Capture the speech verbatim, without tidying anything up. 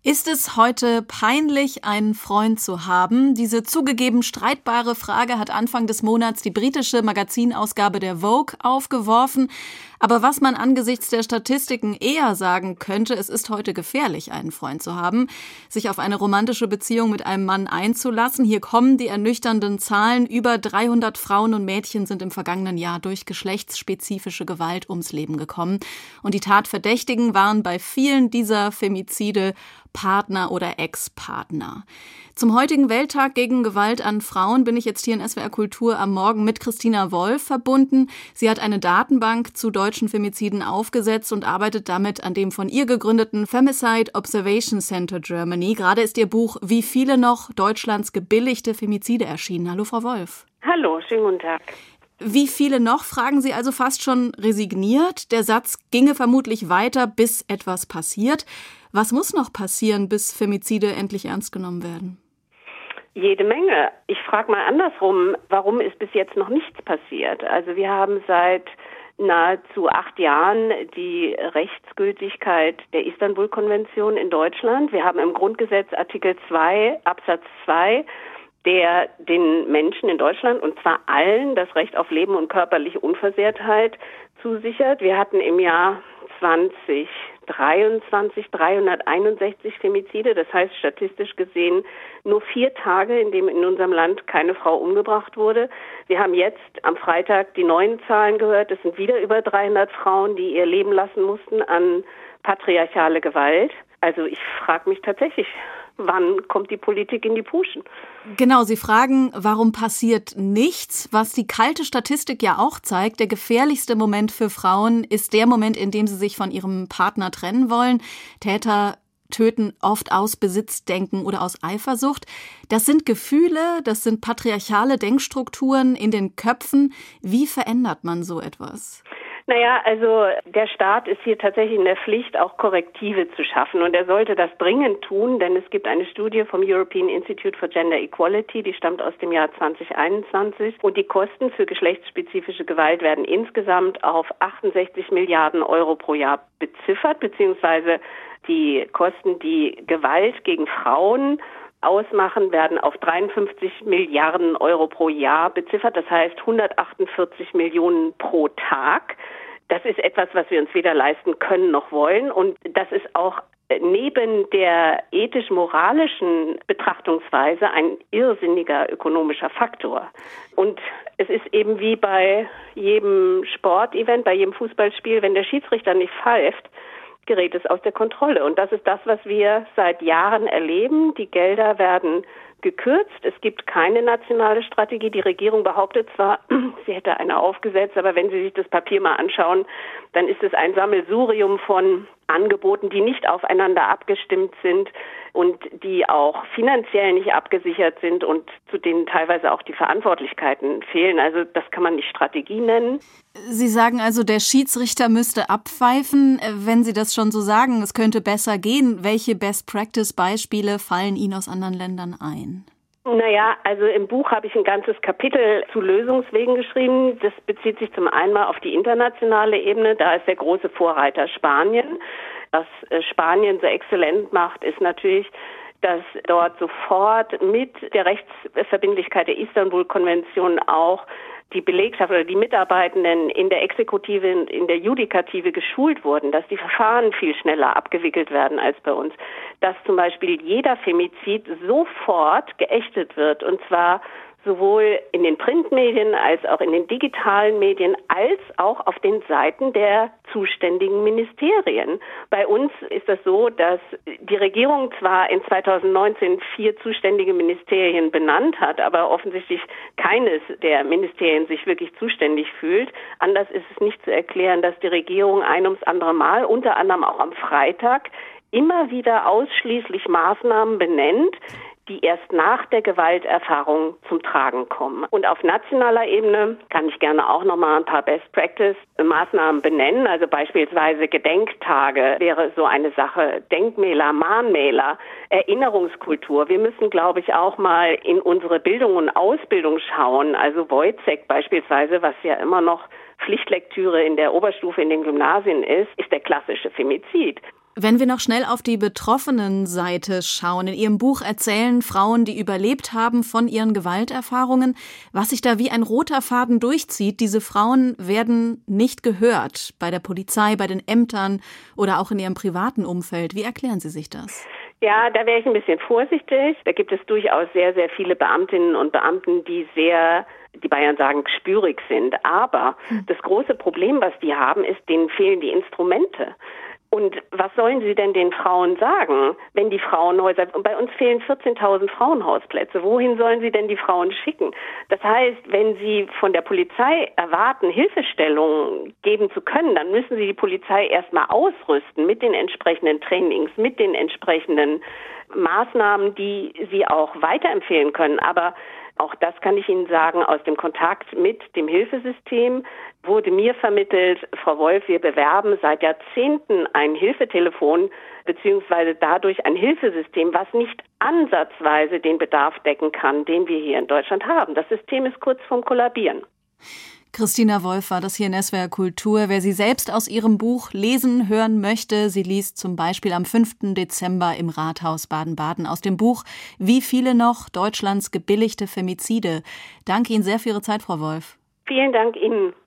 Ist es heute peinlich, einen Freund zu haben? Diese zugegeben streitbare Frage hat Anfang des Monats die britische Magazinausgabe der Vogue aufgeworfen. Aber was man angesichts der Statistiken eher sagen könnte, es ist heute gefährlich, einen Freund zu haben, sich auf eine romantische Beziehung mit einem Mann einzulassen. Hier kommen die ernüchternden Zahlen. Über dreihundert Frauen und Mädchen sind im vergangenen Jahr durch geschlechtsspezifische Gewalt ums Leben gekommen. Und die Tatverdächtigen waren bei vielen dieser Femizide Partner oder Ex-Partner. Zum heutigen Welttag gegen Gewalt an Frauen bin ich jetzt hier in S W R Kultur am Morgen mit Christina Wolf verbunden. Sie hat eine Datenbank zu deutschen Femiziden aufgesetzt und arbeitet damit an dem von ihr gegründeten Femicide Observation Center Germany. Gerade ist ihr Buch Wie viele noch? Deutschlands gebilligte Femizide erschienen. Hallo, Frau Wolf. Hallo, schönen guten Tag. Wie viele noch, fragen Sie also fast schon resigniert. Der Satz ginge vermutlich weiter, bis etwas passiert. Was muss noch passieren, bis Femizide endlich ernst genommen werden? Jede Menge. Ich frage mal andersrum, warum ist bis jetzt noch nichts passiert? Also wir haben seit nahezu acht Jahren die Rechtsgültigkeit der Istanbul-Konvention in Deutschland. Wir haben im Grundgesetz Artikel zwei Absatz zwei, der den Menschen in Deutschland, und zwar allen, das Recht auf Leben und körperliche Unversehrtheit zusichert. Wir hatten im Jahr zwanzig dreiundzwanzig dreihunderteinundsechzig Femizide, das heißt statistisch gesehen nur vier Tage, in denen in unserem Land keine Frau umgebracht wurde. Wir haben jetzt am Freitag die neuen Zahlen gehört, es sind wieder über dreihundert Frauen, die ihr Leben lassen mussten an patriarchale Gewalt. Also ich frage mich tatsächlich, wann kommt die Politik in die Puschen? Genau, Sie fragen, warum passiert nichts? Was die kalte Statistik ja auch zeigt, der gefährlichste Moment für Frauen ist der Moment, in dem sie sich von ihrem Partner trennen wollen. Täter töten oft aus Besitzdenken oder aus Eifersucht. Das sind Gefühle, das sind patriarchale Denkstrukturen in den Köpfen. Wie verändert man so etwas? Naja, also der Staat ist hier tatsächlich in der Pflicht, auch Korrektive zu schaffen. Und er sollte das dringend tun, denn es gibt eine Studie vom European Institute for Gender Equality, die stammt aus dem Jahr zwanzig einundzwanzig. Und die Kosten für geschlechtsspezifische Gewalt werden insgesamt auf achtundsechzig Milliarden Euro pro Jahr beziffert, beziehungsweise die Kosten, die Gewalt gegen Frauen ausmachen, werden auf dreiundfünfzig Milliarden Euro pro Jahr beziffert. Das heißt hundertachtundvierzig Millionen pro Tag. Das ist etwas, was wir uns weder leisten können noch wollen. Und das ist auch neben der ethisch-moralischen Betrachtungsweise ein irrsinniger ökonomischer Faktor. Und es ist eben wie bei jedem Sportevent, bei jedem Fußballspiel, wenn der Schiedsrichter nicht pfeift, gerät es aus der Kontrolle. Und das ist das, was wir seit Jahren erleben. Die Gelder werden gekürzt. Es gibt keine nationale Strategie. Die Regierung behauptet zwar, sie hätte eine aufgesetzt, aber wenn Sie sich das Papier mal anschauen, dann ist es ein Sammelsurium von Angeboten, die nicht aufeinander abgestimmt sind und die auch finanziell nicht abgesichert sind und zu denen teilweise auch die Verantwortlichkeiten fehlen. Also das kann man nicht Strategie nennen. Sie sagen also, der Schiedsrichter müsste abpfeifen. Wenn Sie das schon so sagen, es könnte besser gehen. Welche Best-Practice-Beispiele fallen Ihnen aus anderen Ländern ein? Naja, also im Buch habe ich ein ganzes Kapitel zu Lösungswegen geschrieben. Das bezieht sich zum einen mal auf die internationale Ebene. Da ist der große Vorreiter Spanien. Was Spanien so exzellent macht, ist natürlich, dass dort sofort mit der Rechtsverbindlichkeit der Istanbul-Konvention auch die Belegschaft oder die Mitarbeitenden in der Exekutive und in der Judikative geschult wurden, dass die Verfahren viel schneller abgewickelt werden als bei uns, dass zum Beispiel jeder Femizid sofort geächtet wird, und zwar sowohl in den Printmedien als auch in den digitalen Medien als auch auf den Seiten der zuständigen Ministerien. Bei uns ist das so, dass die Regierung zwar in zweitausendneunzehn vier zuständige Ministerien benannt hat, aber offensichtlich keines der Ministerien sich wirklich zuständig fühlt. Anders ist es nicht zu erklären, dass die Regierung ein ums andere Mal, unter anderem auch am Freitag, immer wieder ausschließlich Maßnahmen benennt, die erst nach der Gewalterfahrung zum Tragen kommen. Und auf nationaler Ebene kann ich gerne auch nochmal ein paar Best-Practice-Maßnahmen benennen. Also beispielsweise Gedenktage wäre so eine Sache, Denkmäler, Mahnmäler, Erinnerungskultur. Wir müssen, glaube ich, auch mal in unsere Bildung und Ausbildung schauen. Also Wojciech beispielsweise, was ja immer noch Pflichtlektüre in der Oberstufe in den Gymnasien ist, ist der klassische Femizid. Wenn wir noch schnell auf die betroffenen Seite schauen, in Ihrem Buch erzählen Frauen, die überlebt haben, von ihren Gewalterfahrungen. Was sich da wie ein roter Faden durchzieht, diese Frauen werden nicht gehört bei der Polizei, bei den Ämtern oder auch in ihrem privaten Umfeld. Wie erklären Sie sich das? Ja, da wäre ich ein bisschen vorsichtig. Da gibt es durchaus sehr, sehr viele Beamtinnen und Beamten, die sehr, die Bayern sagen, gespürig sind. Aber hm. das große Problem, was die haben, ist, denen fehlen die Instrumente. Und was sollen sie denn den Frauen sagen, wenn die Frauenhäuser, und bei uns fehlen vierzehntausend Frauenhausplätze, wohin sollen sie denn die Frauen schicken? Das heißt, wenn sie von der Polizei erwarten, Hilfestellungen geben zu können, dann müssen sie die Polizei erstmal ausrüsten mit den entsprechenden Trainings, mit den entsprechenden Maßnahmen, die sie auch weiterempfehlen können. Aber auch das kann ich Ihnen sagen, aus dem Kontakt mit dem Hilfesystem wurde mir vermittelt, Frau Wolf, wir bewerben seit Jahrzehnten ein Hilfetelefon beziehungsweise dadurch ein Hilfesystem, was nicht ansatzweise den Bedarf decken kann, den wir hier in Deutschland haben. Das System ist kurz vorm Kollabieren. Christina Wolf war das hier in S W R Kultur. Wer sie selbst aus ihrem Buch lesen hören möchte, sie liest zum Beispiel am fünften Dezember im Rathaus Baden-Baden aus dem Buch Wie viele noch? Deutschlands gebilligte Femizide. Danke Ihnen sehr für Ihre Zeit, Frau Wolf. Vielen Dank Ihnen.